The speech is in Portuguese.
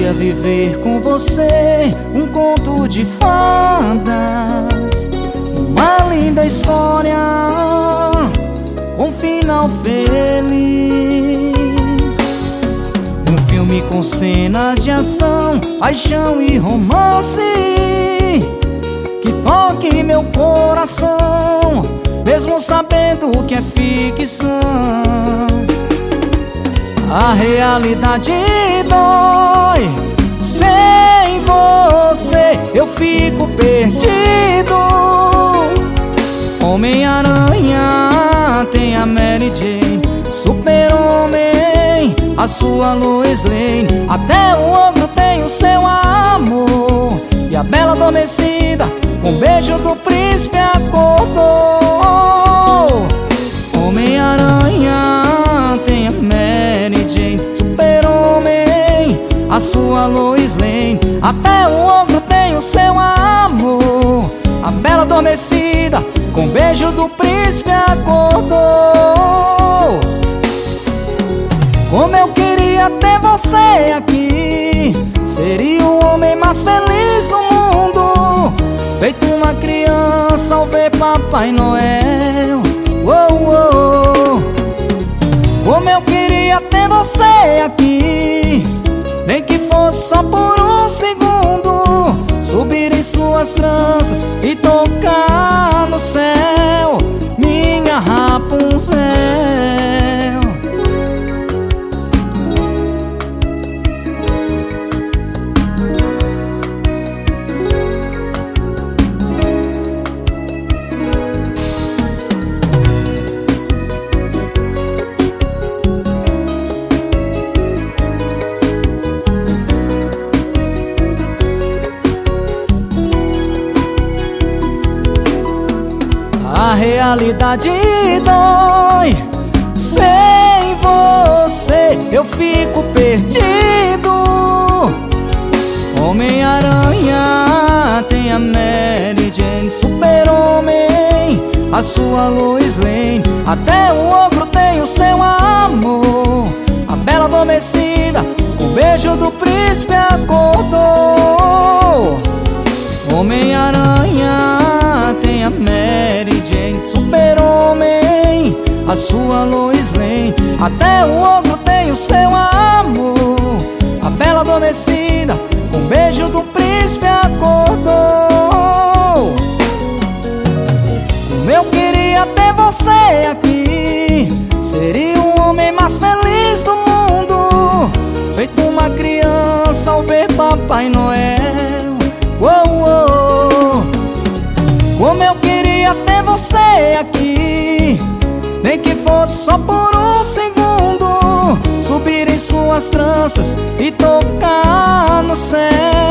queria viver com você um conto de fadas, uma linda história com final feliz. Um filme com cenas de ação, paixão e romance que toque meu coração, mesmo sabendo que é ficção. A realidade dói, sem você eu fico perdido. Homem-Aranha tem a Mary Jane, Super-Homem a sua Lois Lane, até o ogro tem o seu amor, e a bela adormecida com o beijo do príncipe acordou. Homem-Aranha tem a Mary Jane, Super-Homem a sua Lois Lane, até o ogro tem o seu amor, a bela adormecida com o beijo do príncipe acordou. Como eu queria ter você aqui, seria o homem mais feliz do mundo, feito uma criança ao ver Papai Noel. Como eu queria ter você aqui, nem que fosse só por um segundo, subir em suas tranças e tocar no céu, minha Rapunzel. A realidade dói, sem você eu fico perdido. Homem-Aranha tem a Mary Jane, Super-Homem a sua Lois Lane, até o ogro tem o seu amor, a bela adormecida com o beijo do príncipe acordou. Homem-Aranha tem a Mary Jane, Super-Homem a sua Lois Lane, até o ogro tem o seu amor, a bela adormecida com o beijo do príncipe acordou. Como eu queria ter você aqui, seria o homem mais feliz do mundo, feito uma criança ao ver Papai Noel. Como eu queria ter você aqui, nem que fosse só por um segundo, subir em suas tranças e tocar no céu,